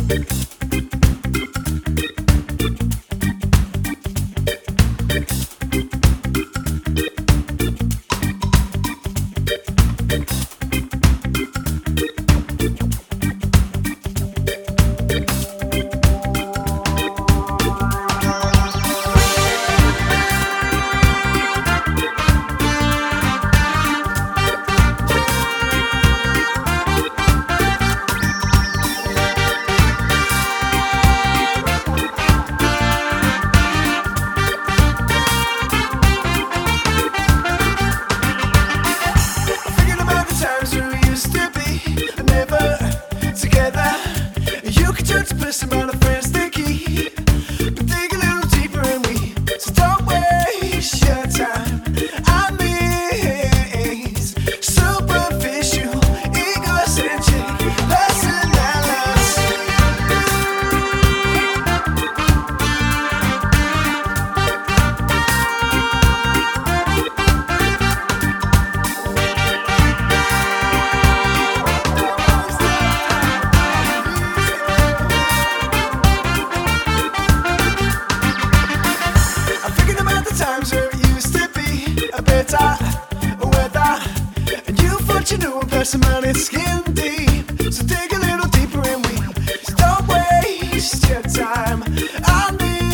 Personality skin deep, so dig a little deeper and we don't waste your time on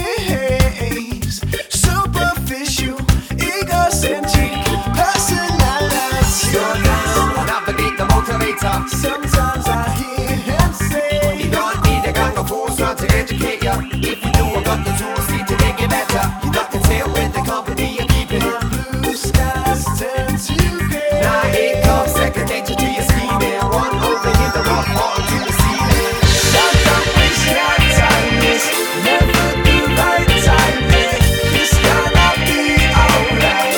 these superficial, egocentric personalities. Slow down, navigate the motivator. Sometimes I hear him say, you don't need a gang of fools trying to educate you. If you do, I got the tools need to make it better. You got to tell with the company you're keeping. blue skies turn to gray. Now here comes second nature to your scheming. One over in the rock water to the ceiling. Shut up, waste your time, it's never the right time, yeah. It's gonna be alright.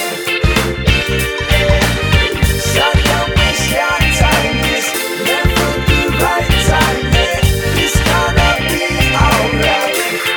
Shut up, waste your time, it's never the right time, yeah. It's gonna be alright.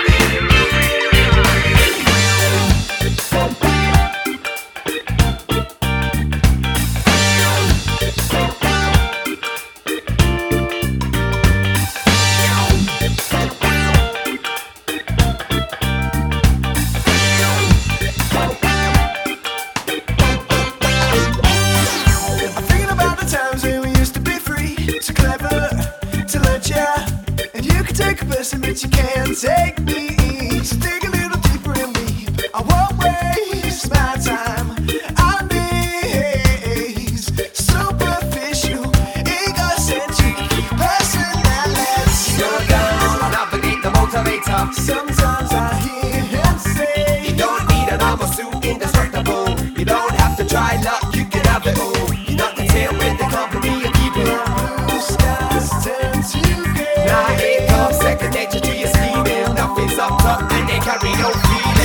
I'm thinking about the times when we used to be free, so clever to let ya. And you can take a person, but you can't take me. So dig a little deeper and weep. I won't waste my time on these superficial, egocentric personalities. Slow down, navigate the motivator. Sometimes I hear him say, You don't need an armor suit, indestructible. You don't have to try luck, you can have it all. You're not the tail with the company you're keeping. blue skies turn to gray. Now here comes second nature to your scheming. Nothing's up top and they carry no feeling.